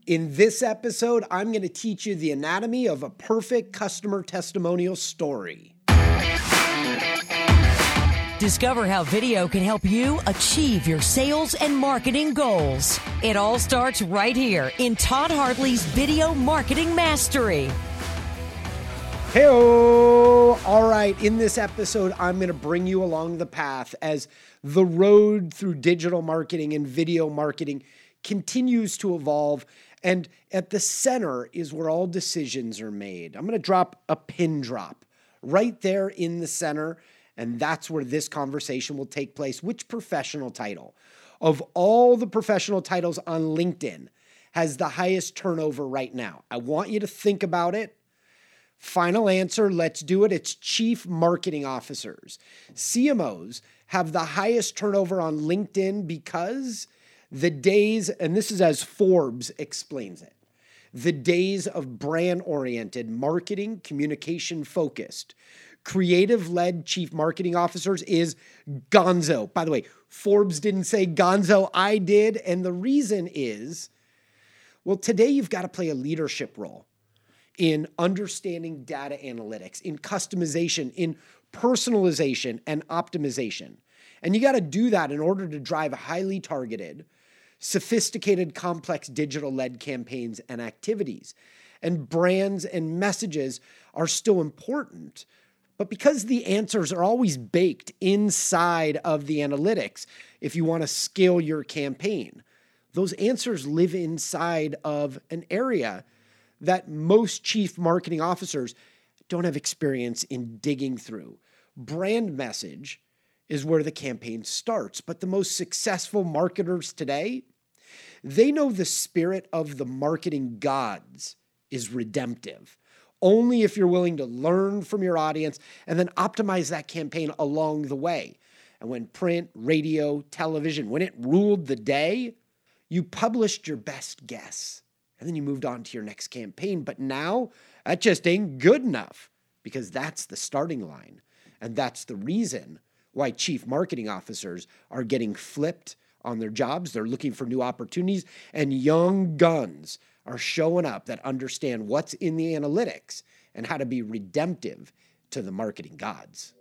In this episode, I'm going to teach you the anatomy of a perfect customer testimonial story. Discover how video can help you achieve your sales and marketing goals. It all starts right here in Todd Hartley's Video Marketing Mastery. Hey-o! All right, in this episode, I'm going to bring you along the path as the road through digital marketing and video marketing continues to evolve. And at the center is where all decisions are made. I'm going to drop a pin drop right there in the center. And that's where this conversation will take place. Which professional title of all the professional titles on LinkedIn has the highest turnover right now? I want you to think about it. Final answer, let's do it. It's Chief Marketing Officers. CMOs have the highest turnover on LinkedIn because the days, and this is as Forbes explains it, the days of brand-oriented marketing, communication-focused, creative-led chief marketing officers is gonzo. By the way, Forbes didn't say gonzo, I did. And the reason is, well, today you've got to play a leadership role in understanding data analytics, in customization, in personalization and optimization. And you got to do that in order to drive highly targeted, sophisticated, complex digital-led campaigns and activities. And brands and messages are still important. But because the answers are always baked inside of the analytics, if you want to scale your campaign, those answers live inside of an area that most chief marketing officers don't have experience in digging through. Brand message is where the campaign starts, but the most successful marketers today, they know the spirit of the marketing gods is redemptive. Only if you're willing to learn from your audience and then optimize that campaign along the way. And when print, radio, television, when it ruled the day, you published your best guess. And then you moved on to your next campaign. But now, that just ain't good enough because that's the starting line. And that's the reason why chief marketing officers are getting flipped on their jobs. They're looking for new opportunities. And young guns are showing up that understand what's in the analytics and how to be redemptive to the marketing gods.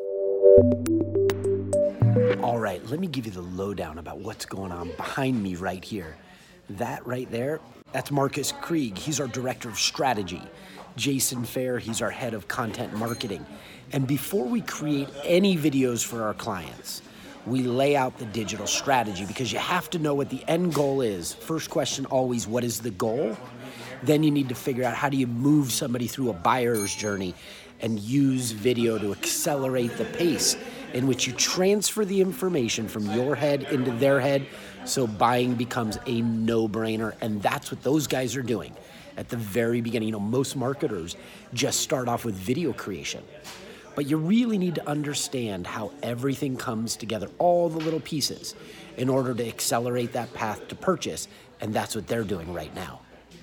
All right, let me give you the lowdown about what's going on behind me right here. That right there, that's Marcus Krieg. He's our director of strategy. Jason Fair, he's our head of content marketing. And before we create any videos for our clients, we lay out the digital strategy because you have to know what the end goal is. First question always, what is the goal? Then you need to figure out how do you move somebody through a buyer's journey and use video to accelerate the pace in which you transfer the information from your head into their head so buying becomes a no-brainer. And that's what those guys are doing at the very beginning. You know, most marketers just start off with video creation. But you really need to understand how everything comes together, all the little pieces, in order to accelerate that path to purchase. And that's what they're doing right now.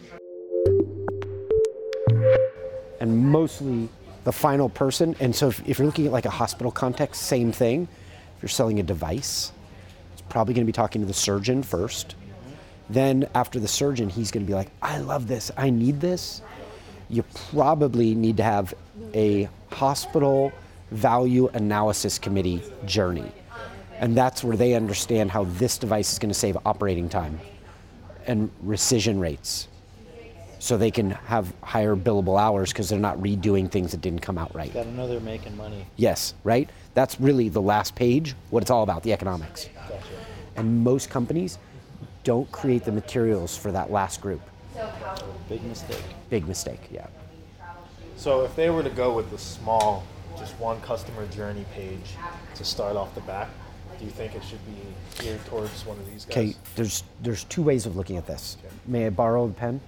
And mostly the final person. And so if you're looking at like a hospital context, same thing. If you're selling a device, it's probably going to be talking to the surgeon first. Then after the surgeon, he's going to be like, I love this, I need this. You probably need to have a hospital value analysis committee journey. And that's where they understand how this device is going to save operating time and rescission rates so they can have higher billable hours because they're not redoing things that didn't come out right. Got to know they're making money. Yes, right? That's really the last page, what it's all about, the economics. Gotcha. And most companies don't create the materials for that last group. Big mistake. Big mistake, yeah. So if they were to go with the small, just one customer journey page to start off the bat, do you think it should be geared towards one of these guys? Okay, there's two ways of looking at this. Okay. May I borrow the pen?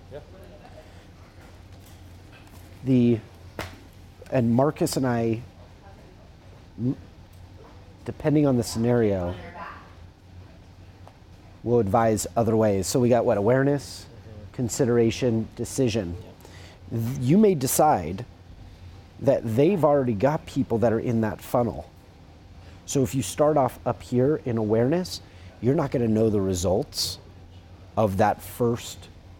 Yeah. And Marcus and I, depending on the scenario, will advise other ways. So we got what? Awareness, consideration, decision. You may decide that they've already got people that are in that funnel. So if you start off up here in awareness, you're not going to know the results of that first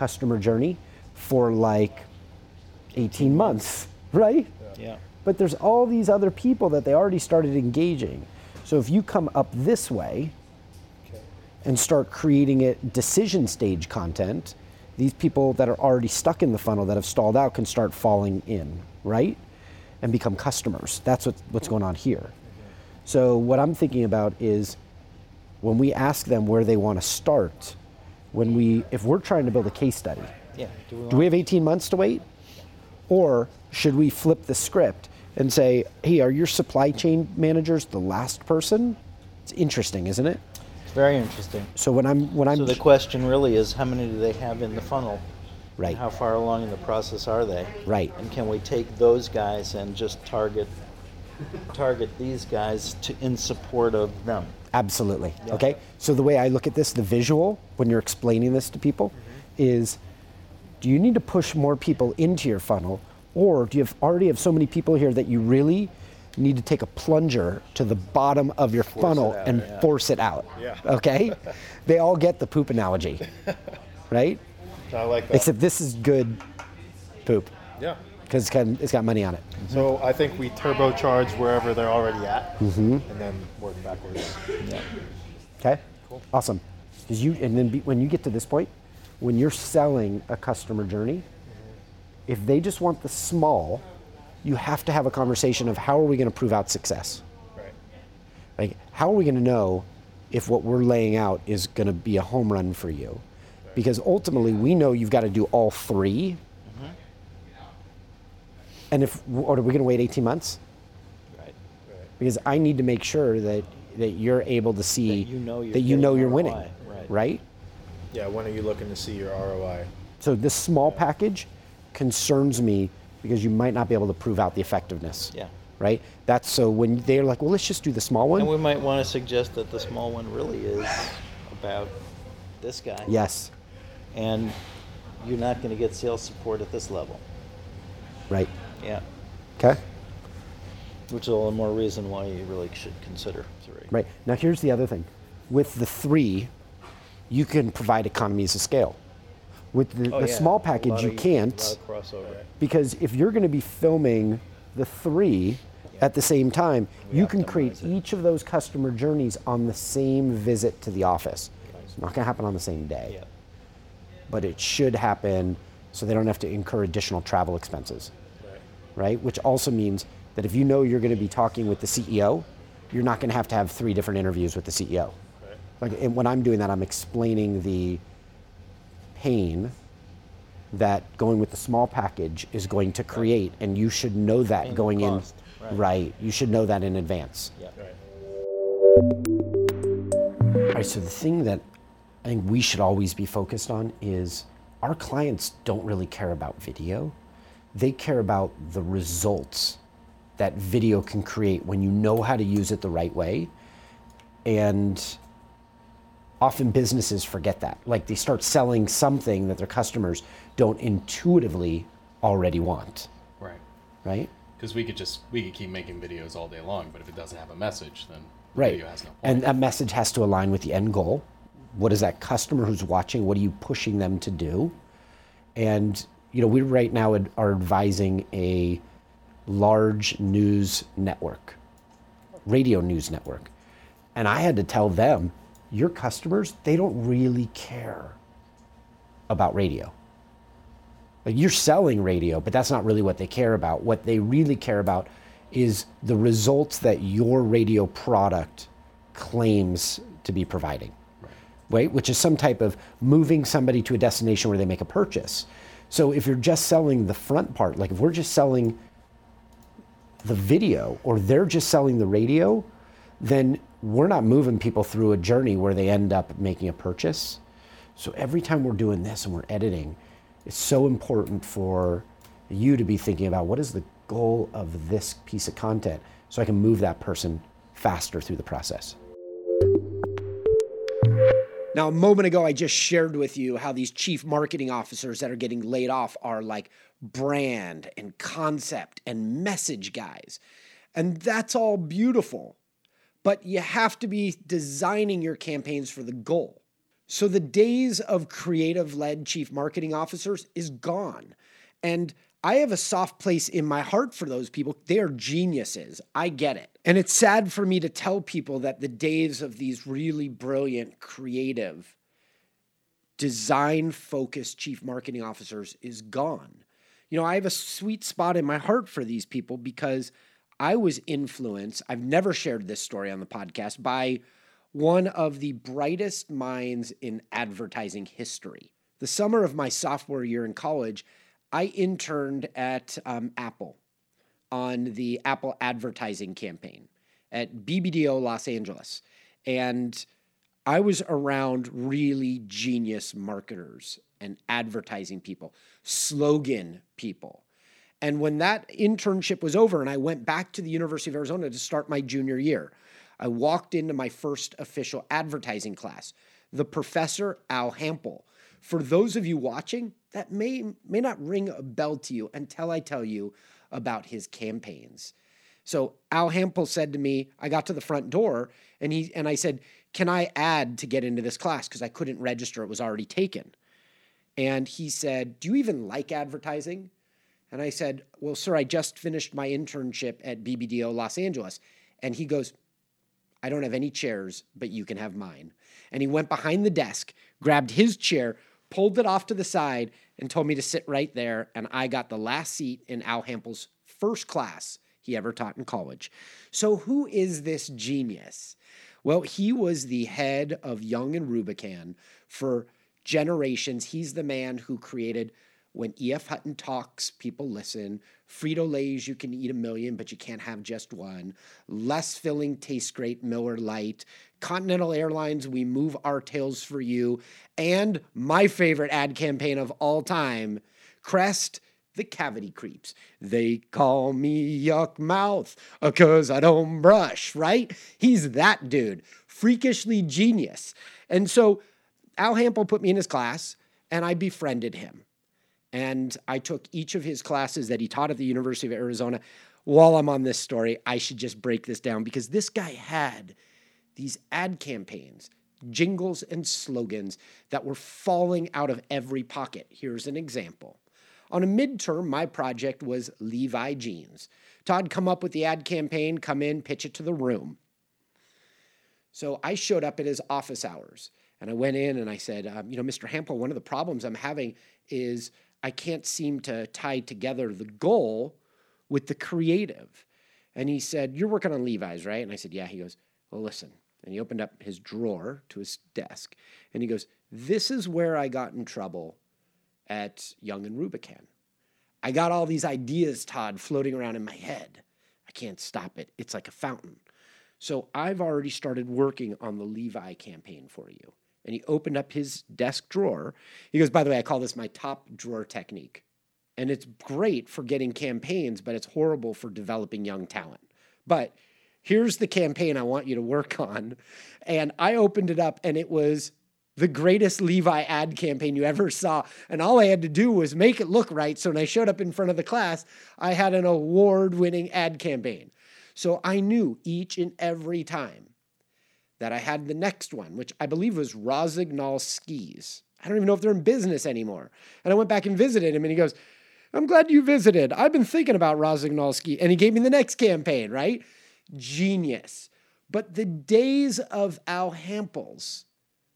customer journey for like 18 months, right? Yeah. But there's all these other people that they already started engaging. So if you come up this way and start creating it decision stage content, these people that are already stuck in the funnel that have stalled out can start falling in, right? And become customers. That's what's going on here. So what I'm thinking about is when we ask them where they want to start, if we're trying to build a case study, Yeah. do we have 18 months to wait? Or should we flip the script and say, hey, are your supply chain managers the last person? It's interesting, isn't it? It's very interesting. So when I'm So the question really is, how many do they have in the funnel? Right. And how far along in the process are they? Right. And can we take those guys and just target these guys in support of them? Absolutely. Okay. So the way I look at this, the visual, when you're explaining this to people, is do you need to push more people into your funnel, or do you already have so many people here that you really need to take a plunger to the bottom of your funnel and force it out? Yeah. Okay. They all get the poop analogy, right? I like that. Except this is good poop Yeah. because it's got money on it. So I think we turbocharge wherever they're already at, and then work backwards. Yeah. Okay. Cool. Awesome. When you get to this point, when you're selling a customer journey, if they just want the small, you have to have a conversation of how are we going to prove out success? Right. Like, how are we going to know if what we're laying out is going to be a home run for you? Because ultimately, we know you've got to do all three. And or are we going to wait 18 months? Right. Because I need to make sure that you're able to see That you know you're that you know getting you're ROI, winning, right. right? Yeah. When are you looking to see your ROI? So this small package concerns me because you might not be able to prove out the effectiveness. Yeah. Right? That's so when they're like, well, let's just do the small one. And we might want to suggest that the small one really is about this guy. Yes. And you're not going to get sales support at this level. Right. Yeah. Okay. Which is a little more reason why you really should consider 3. Right. Now here's the other thing. With the 3, you can provide economies of scale. With the small package, you can't, A lot of crossover. because if you're going to be filming the 3 at the same time, you can create optimize it. each of those customer journeys on the same visit to the office. It's not going to happen on the same day, Yeah. but it should happen so they don't have to incur additional travel expenses, right? Which also means that if you know you're going to be talking with the CEO, you're not going to have 3 different interviews with the CEO. Like, and when I'm doing that, I'm explaining the pain that going with the small package is going to create, and you should know that And going in. cost, right. Right. You should know that in advance. Yeah. All right, so the thing that I think we should always be focused on is our clients don't really care about video. They care about the results that video can create when you know how to use it the right way. And often businesses forget that. Like, they start selling something that their customers don't intuitively already want, Right. right? Because we could keep making videos all day long, but if it doesn't have a message, then the Right. video has no point. And that message has to align with the end goal. What is that customer who's watching? What are you pushing them to do? And, we right now are advising a large news network, radio news network. And I had to tell them, your customers, they don't really care about radio. Like, you're selling radio, but that's not really what they care about. What they really care about is the results that your radio product claims to be providing, right? Which is some type of moving somebody to a destination where they make a purchase. So if you're just selling the front part, like if we're just selling the video or they're just selling the radio, then we're not moving people through a journey where they end up making a purchase. So every time we're doing this and we're editing, it's so important for you to be thinking about what is the goal of this piece of content so I can move that person faster through the process. Now, a moment ago, I just shared with you how these chief marketing officers that are getting laid off are like brand and concept and message guys. And that's all beautiful. But you have to be designing your campaigns for the goal. So the days of creative-led chief marketing officers is gone. And I have a soft place in my heart for those people. They are geniuses. I get it. And it's sad for me to tell people that the days of these really brilliant, creative, design-focused chief marketing officers is gone. You know, I have a sweet spot in my heart for these people because I was influenced, I've never shared this story on the podcast, by one of the brightest minds in advertising history. The summer of my sophomore year in college, I interned at Apple on the Apple advertising campaign at BBDO Los Angeles. And I was around really genius marketers and advertising people, slogan people. And when that internship was over and I went back to the University of Arizona to start my junior year, I walked into my first official advertising class. The professor, Al Hampel. For those of you watching, that may not ring a bell to you until I tell you about his campaigns. So Al Hampel said to me, I got to the front door and I said, can I add to get into this class? Because I couldn't register. It was already taken. And he said, do you even like advertising? And I said, well, sir, I just finished my internship at BBDO Los Angeles. And he goes, I don't have any chairs, but you can have mine. And he went behind the desk, grabbed his chair, pulled it off to the side, and told me to sit right there. And I got the last seat in Al Hampel's first class he ever taught in college. So who is this genius? Well, he was the head of Young and Rubicam for generations. He's the man who created When E.F. Hutton Talks, People Listen, Frito-Lay's You Can Eat a Million, but You Can't Have Just One, Less Filling Tastes Great, Miller Lite, Continental Airlines, We Move Our Tails for You, and my favorite ad campaign of all time, Crest, The Cavity Creeps. They call me Yuck Mouth, 'cause I don't brush, right? He's that dude, freakishly genius. And so Al Hampel put me in his class, and I befriended him. And I took each of his classes that he taught at the University of Arizona. While I'm on this story, I should just break this down because this guy had these ad campaigns, jingles and slogans that were falling out of every pocket. Here's an example. On a midterm, my project was Levi jeans. Todd come up with the ad campaign, come in, pitch it to the room. So I showed up at his office hours and I went in and I said, Mr. Hampel, one of the problems I'm having is I can't seem to tie together the goal with the creative. And he said, you're working on Levi's, right? And I said, yeah. He goes, well, listen. And he opened up his drawer to his desk and he goes, this is where I got in trouble at Young and Rubicam. I got all these ideas, Todd, floating around in my head. I can't stop it. It's like a fountain. So I've already started working on the Levi campaign for you. And he opened up his desk drawer. He goes, by the way, I call this my top drawer technique. And it's great for getting campaigns, but it's horrible for developing young talent. But here's the campaign I want you to work on. And I opened it up and it was the greatest Levi ad campaign you ever saw. And all I had to do was make it look right. So when I showed up in front of the class, I had an award-winning ad campaign. So I knew each and every time that I had the next one, which I believe was Rossignol Skis. I don't even know if they're in business anymore. And I went back and visited him and he goes, I'm glad you visited. I've been thinking about Rossignol Ski. And he gave me the next campaign, right? Genius. But the days of Al Hampel's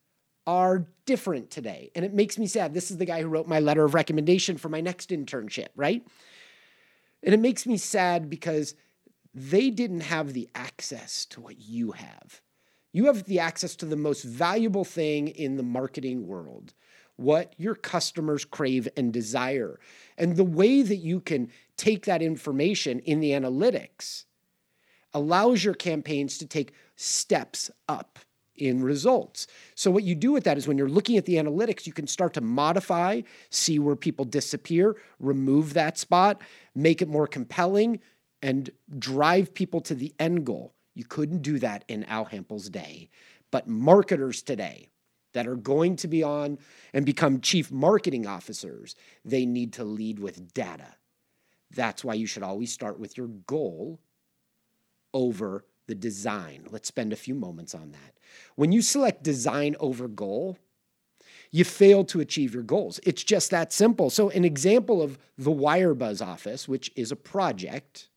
are different today. And it makes me sad. This is the guy who wrote my letter of recommendation for my next internship, right? And it makes me sad because they didn't have the access to what you have. You have the access to the most valuable thing in the marketing world, what your customers crave and desire. And the way that you can take that information in the analytics allows your campaigns to take steps up in results. So what you do with that is when you're looking at the analytics, you can start to modify, see where people disappear, remove that spot, make it more compelling, and drive people to the end goal. You couldn't do that in Al Hampel's day. But marketers today that are going to be on and become chief marketing officers, they need to lead with data. That's why you should always start with your goal over the design. Let's spend a few moments on that. When you select design over goal, you fail to achieve your goals. It's just that simple. So an example of the Wirebuzz office, which is a project,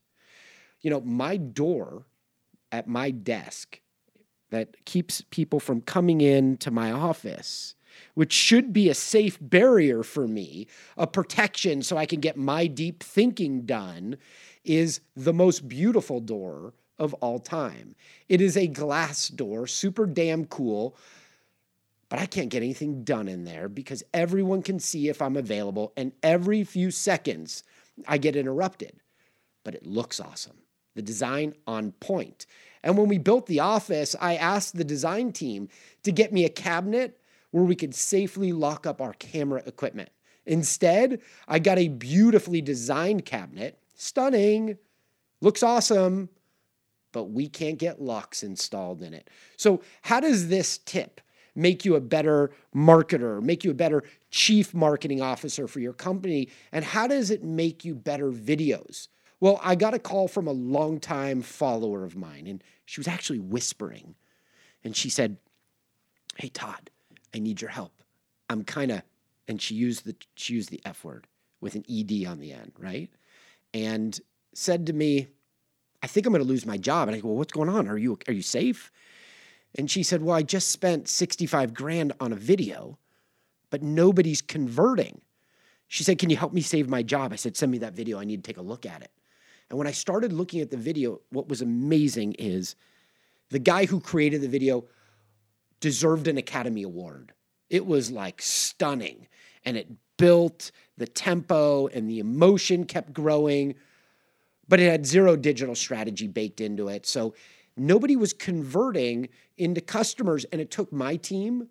my door at my desk that keeps people from coming in to my office, which should be a safe barrier for me, a protection so I can get my deep thinking done, is the most beautiful door of all time. It is a glass door, super damn cool, but I can't get anything done in there because everyone can see if I'm available, and every few seconds I get interrupted. But it looks awesome. The design on point. And when we built the office, I asked the design team to get me a cabinet where we could safely lock up our camera equipment. Instead, I got a beautifully designed cabinet. Stunning. Looks awesome. But we can't get locks installed in it. So how does this tip make you a better marketer, make you a better chief marketing officer for your company? And how does it make you better videos? Well, I got a call from a longtime follower of mine, and she was actually whispering. And she said, "Hey, Todd, I need your help. I'm kind of," and she used the F word with an ED on the end, right? And said to me, "I think I'm going to lose my job." And I go, "Well, what's going on? Are you safe?" And she said, "Well, I just spent $65,000 on a video, but nobody's converting." She said, "Can you help me save my job?" I said, "Send me that video. I need to take a look at it." And when I started looking at the video, what was amazing is the guy who created the video deserved an Academy Award. It was like stunning. And it built the tempo and the emotion kept growing, but it had zero digital strategy baked into it. So nobody was converting into customers. And it took my team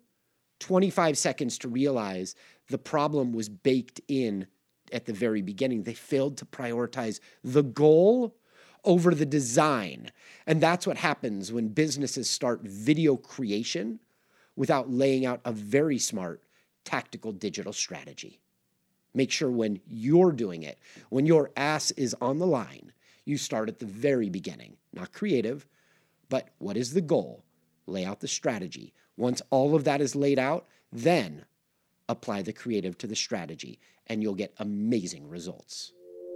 25 seconds to realize the problem was baked in at the very beginning. They failed to prioritize the goal over the design. And that's what happens when businesses start video creation without laying out a very smart tactical digital strategy. Make sure when you're doing it, when your ass is on the line, you start at the very beginning, not creative, but what is the goal? Lay out the strategy. Once all of that is laid out, then apply the creative to the strategy, and you'll get amazing results.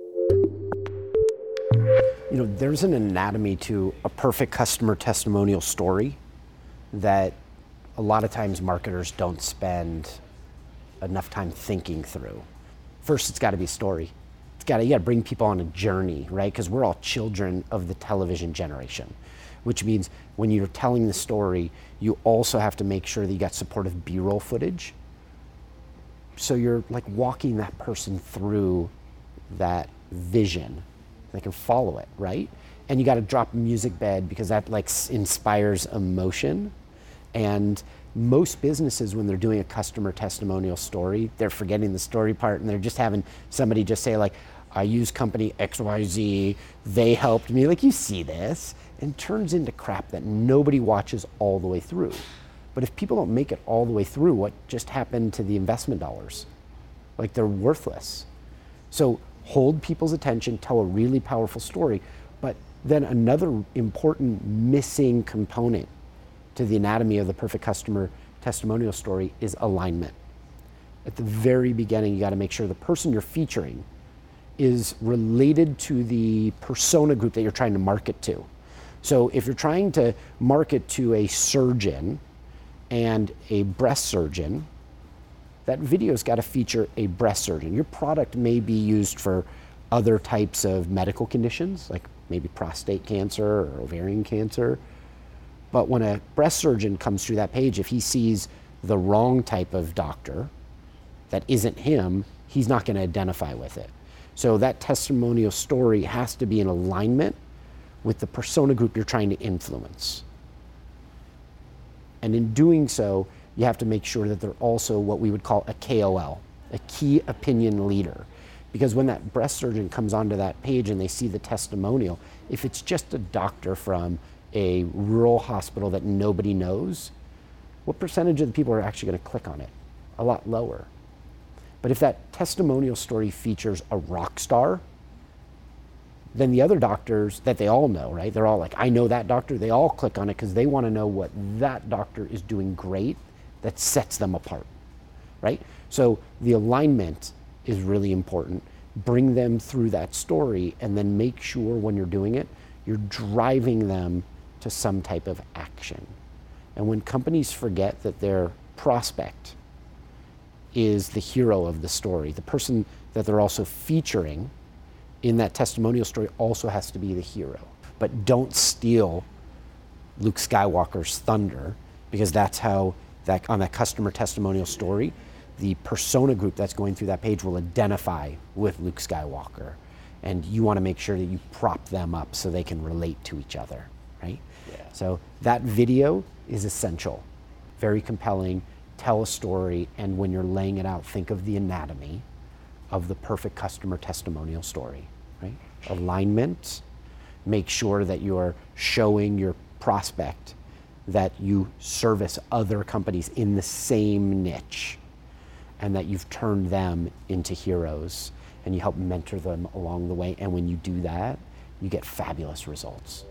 There's an anatomy to a perfect customer testimonial story that a lot of times marketers don't spend enough time thinking through. First, it's got to be a story. You got to bring people on a journey, right? Because we're all children of the television generation, which means when you're telling the story, you also have to make sure that you got supportive B-roll footage. So you're like walking that person through that vision. They can follow it, right? And you got to drop a music bed because that like inspires emotion. And most businesses, when they're doing a customer testimonial story, they're forgetting the story part and they're just having somebody just say like, "I use company XYZ, they helped me." Like, you see this, and it turns into crap that nobody watches all the way through. But if people don't make it all the way through, what just happened to the investment dollars? Like, they're worthless. So hold people's attention, tell a really powerful story. But then another important missing component to the anatomy of the perfect customer testimonial story is alignment. At the very beginning, you got to make sure the person you're featuring is related to the persona group that you're trying to market to. So if you're trying to market to a surgeon and a breast surgeon, that video's got to feature a breast surgeon. Your product may be used for other types of medical conditions, like maybe prostate cancer or ovarian cancer. But when a breast surgeon comes through that page, if he sees the wrong type of doctor that isn't him, he's not going to identify with it. So that testimonial story has to be in alignment with the persona group you're trying to influence. And in doing so, you have to make sure that they're also what we would call a KOL, a key opinion leader. Because when that breast surgeon comes onto that page and they see the testimonial, if it's just a doctor from a rural hospital that nobody knows, what percentage of the people are actually going to click on it? A lot lower. But if that testimonial story features a rock star, then the other doctors that they all know, right? They're all like, "I know that doctor." They all click on it because they want to know what that doctor is doing great that sets them apart. right? So the alignment is really important. Bring them through that story and then make sure when you're doing it, you're driving them to some type of action. And when companies forget that their prospect is the hero of the story, the person that they're also featuring in that testimonial story also has to be the hero. But don't steal Luke Skywalker's thunder, because that's how that on that customer testimonial story, the persona group that's going through that page will identify with Luke Skywalker. And you want to make sure that you prop them up so they can relate to each other, right? Yeah. So that video is essential, very compelling, tell a story, and when you're laying it out, think of the anatomy of the perfect customer testimonial story, right? Alignment, make sure that you're showing your prospect that you service other companies in the same niche and that you've turned them into heroes and you help mentor them along the way. And when you do that, you get fabulous results.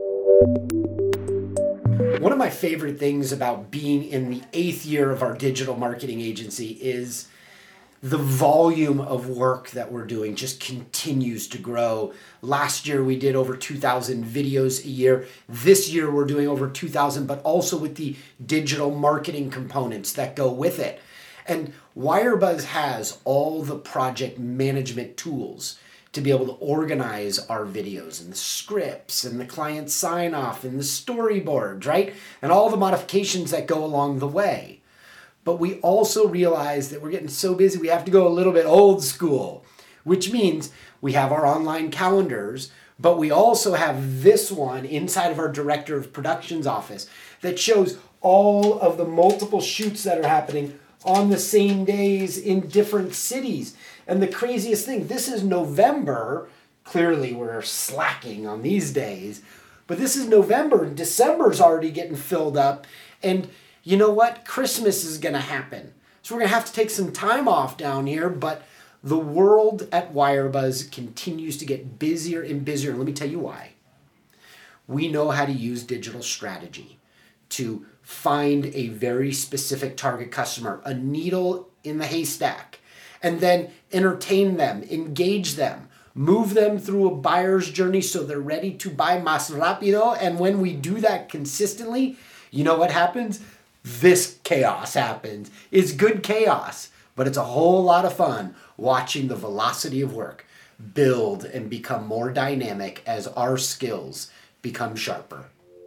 One of my favorite things about being in the 8th year of our digital marketing agency is the volume of work that we're doing just continues to grow. Last year we did over 2,000 videos a year. This year we're doing over 2,000, but also with the digital marketing components that go with it. And Wirebuzz has all the project management tools to be able to organize our videos and the scripts and the client sign off and the storyboards, right? And all the modifications that go along the way. But we also realize that we're getting so busy, we have to go a little bit old school, which means we have our online calendars, but we also have this one inside of our Director of Productions office that shows all of the multiple shoots that are happening on the same days in different cities. And the craziest thing, this is November. Clearly we're slacking on these days, but this is November and December's already getting filled up. And you know what? Christmas is going to happen. So we're going to have to take some time off down here, but the world at Wirebuzz continues to get busier and busier. Let me tell you why. We know how to use digital strategy to find a very specific target customer, a needle in the haystack, and then entertain them, engage them, move them through a buyer's journey so they're ready to buy más rápido. And when we do that consistently, you know what happens? This chaos happens. It's good chaos, but it's a whole lot of fun watching the velocity of work build and become more dynamic as our skills become sharper.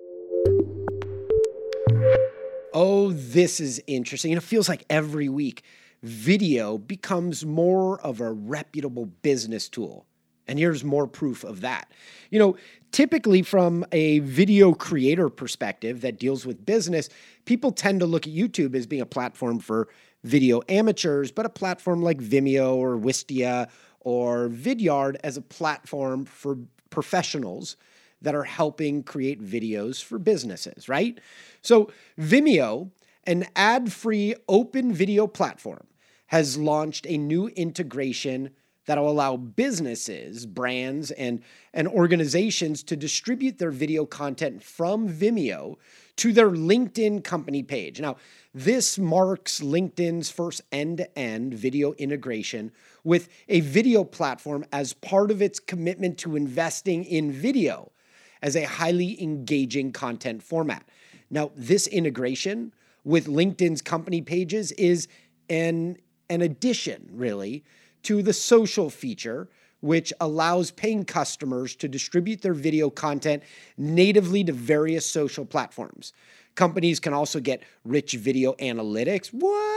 Oh, this is interesting. And it feels like every week video becomes more of a reputable business tool. And here's more proof of that. You know, typically from a video creator perspective that deals with business, people tend to look at YouTube as being a platform for video amateurs, but a platform like Vimeo or Wistia or Vidyard as a platform for professionals that are helping create videos for businesses, right? So Vimeo, an ad-free open video platform, has launched a new integration that will allow businesses, brands, and organizations to distribute their video content from Vimeo to their LinkedIn company page. Now, this marks LinkedIn's first end-to-end video integration with a video platform as part of its commitment to investing in video as a highly engaging content format. Now, this integration with LinkedIn's company pages is an addition, really, to the social feature, which allows paying customers to distribute their video content natively to various social platforms. Companies can also get rich video analytics,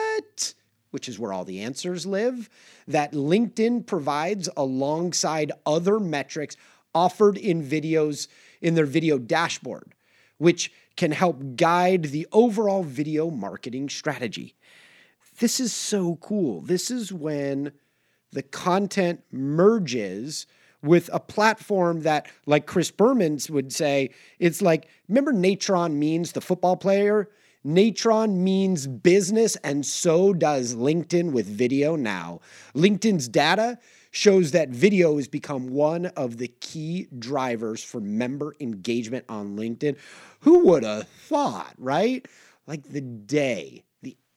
which is where all the answers live, that LinkedIn provides alongside other metrics offered in videos in their video dashboard, which can help guide the overall video marketing strategy. This is so cool. This is when the content merges with a platform that, like Chris Berman would say, it's like, remember Natron Means, the football player? Natron means business, and so does LinkedIn with video now. LinkedIn's data shows that video has become one of the key drivers for member engagement on LinkedIn. Who would have thought, right? Like the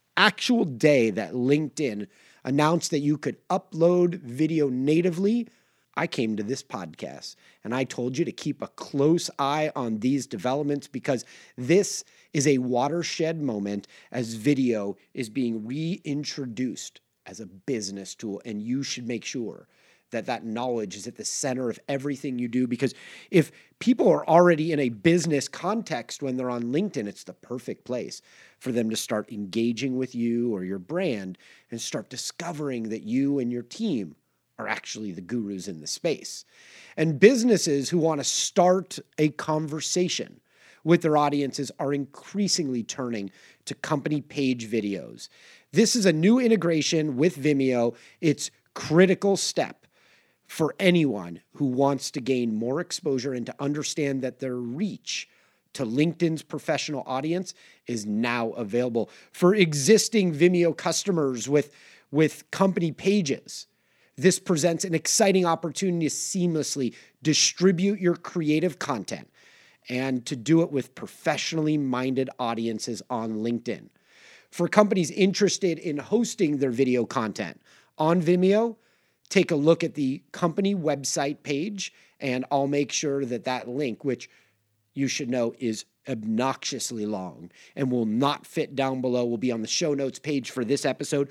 actual day that LinkedIn announced that you could upload video natively, I came to this podcast and I told you to keep a close eye on these developments because this is a watershed moment as video is being reintroduced as a business tool, and you should make sure that that knowledge is at the center of everything you do, because if people are already in a business context when they're on LinkedIn, it's the perfect place for them to start engaging with you or your brand and start discovering that you and your team are actually the gurus in the space. And businesses who want to start a conversation with their audiences are increasingly turning to company page videos. This is a new integration with Vimeo. It's critical step for anyone who wants to gain more exposure and to understand that their reach to LinkedIn's professional audience is now available. For existing Vimeo customers with company pages, this presents an exciting opportunity to seamlessly distribute your creative content and to do it with professionally minded audiences on LinkedIn. For companies interested in hosting their video content on Vimeo, take a look at the company website page, and I'll make sure that that link, which you should know is obnoxiously long and will not fit down below, will be on the show notes page for this episode,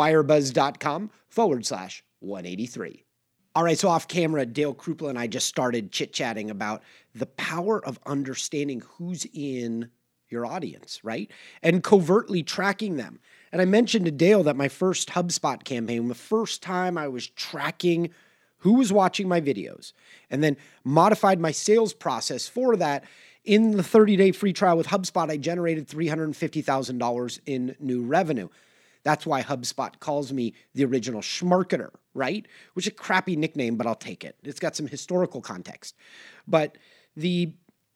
wirebuzz.com/183. All right, so off camera, Dale Krupla and I just started chit-chatting about the power of understanding who's in your audience, right? And covertly tracking them. And I mentioned to Dale that my first HubSpot campaign, the first time I was tracking who was watching my videos, and then modified my sales process for that. In the 30-day free trial with HubSpot, I generated $350,000 in new revenue. That's why HubSpot calls me the original schmarketer, right? Which is a crappy nickname, but I'll take it. It's got some historical context. But the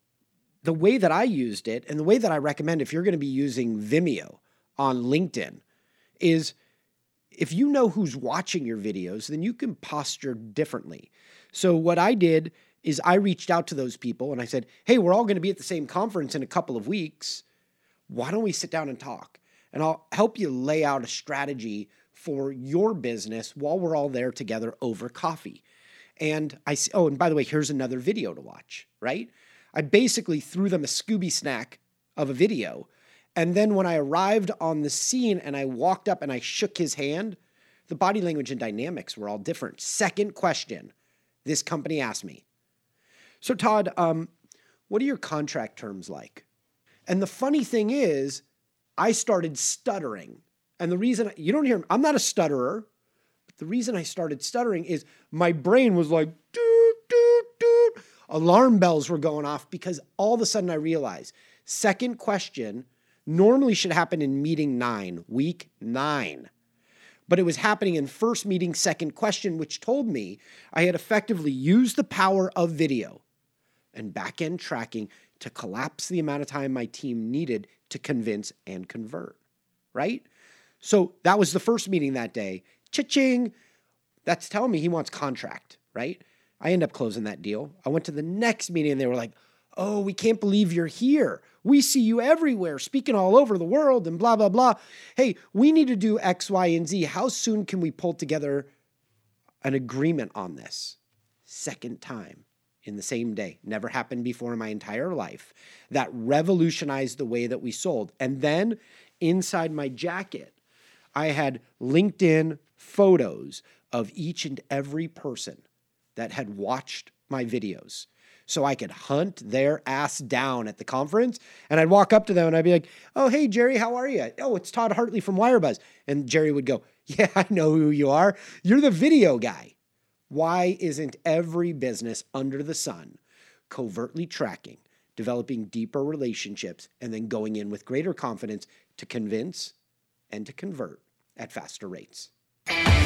way that I used it and the way that I recommend if you're going to be using Vimeo on LinkedIn is if you know who's watching your videos, then you can posture differently. So what I did is I reached out to those people and I said, hey, we're all going to be at the same conference in a couple of weeks. Why don't we sit down and talk? And I'll help you lay out a strategy for your business while we're all there together over coffee. And and by the way, here's another video to watch, right? I basically threw them a Scooby snack of a video. And then when I arrived on the scene and I walked up and I shook his hand, the body language and dynamics were all different. Second question this company asked me. So Todd, what are your contract terms like? And the funny thing is, I started stuttering. And the reason, you don't hear, I'm not a stutterer, but the reason I started stuttering is my brain was like, doot, doot, doot. Alarm bells were going off because all of a sudden I realized second question normally should happen in meeting 9, week 9. But it was happening in first meeting, second question, which told me I had effectively used the power of video and back-end tracking to collapse the amount of time my team needed to convince and convert, right? So that was the first meeting that day. Cha-ching! That's telling me he wants contract, right? I end up closing that deal. I went to the next meeting and they were like, oh, we can't believe you're here. We see you everywhere, speaking all over the world and blah, blah, blah. Hey, we need to do X, Y, and Z. How soon can we pull together an agreement on this? Second time in the same day. Never happened before in my entire life. That revolutionized the way that we sold. And then inside my jacket, I had LinkedIn photos of each and every person that had watched my videos. So I could hunt their ass down at the conference. And I'd walk up to them and I'd be like, oh, hey, Jerry, how are you? Oh, it's Todd Hartley from Wirebuzz. And Jerry would go, yeah, I know who you are. You're the video guy. Why isn't every business under the sun covertly tracking, developing deeper relationships, and then going in with greater confidence to convince and to convert at faster rates?